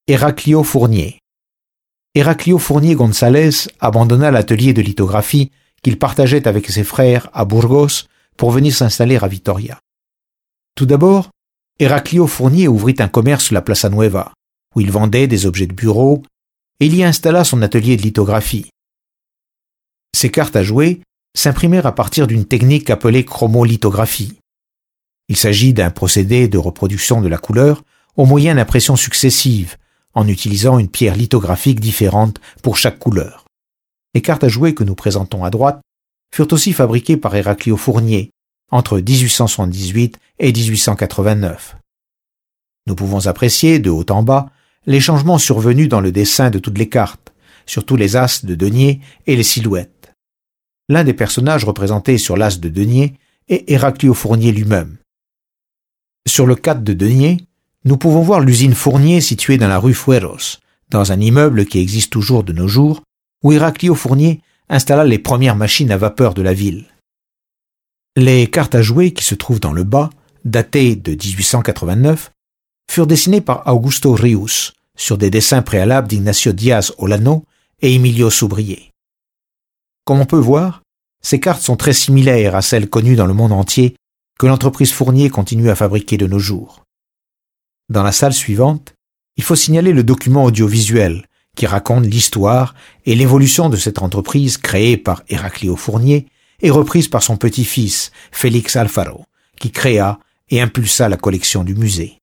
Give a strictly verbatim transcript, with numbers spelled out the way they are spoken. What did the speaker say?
Heraclio Fournier. Heraclio Fournier González abandonna l'atelier de lithographie qu'il partageait avec ses frères à Burgos pour venir s'installer à Vitoria. Tout d'abord, Heraclio Fournier ouvrit un commerce sur la Plaza Nueva, où il vendait des objets de bureau, et il y installa son atelier de lithographie. Ses cartes à jouer s'imprimèrent à partir d'une technique appelée chromolithographie. Il s'agit d'un procédé de reproduction de la couleur au moyen d'impressions successives, en utilisant une pierre lithographique différente pour chaque couleur. Les cartes à jouer que nous présentons à droite furent aussi fabriquées par Heraclio Fournier entre dix-huit cent soixante-dix-huit et dix-huit cent quatre-vingt-neuf. Nous pouvons apprécier, de haut en bas, les changements survenus dans le dessin de toutes les cartes, surtout les as de denier et les silhouettes. L'un des personnages représentés sur l'as de denier est Heraclio Fournier lui-même. Sur le quatre de denier, nous pouvons voir l'usine Fournier située dans la rue Fueros, dans un immeuble qui existe toujours de nos jours, où Heraclio Fournier installa les premières machines à vapeur de la ville. Les cartes à jouer qui se trouvent dans le bas, datées de dix-huit cent quatre-vingt-neuf, furent dessinées par Augusto Rius, sur des dessins préalables d'Ignacio Díaz Olano et Emilio Subrier. Comme on peut voir, ces cartes sont très similaires à celles connues dans le monde entier que l'entreprise Fournier continue à fabriquer de nos jours. Dans la salle suivante, il faut signaler le document audiovisuel qui raconte l'histoire et l'évolution de cette entreprise créée par Heraclio Fournier et reprise par son petit-fils, Félix Alfaro, qui créa et impulsa la collection du musée.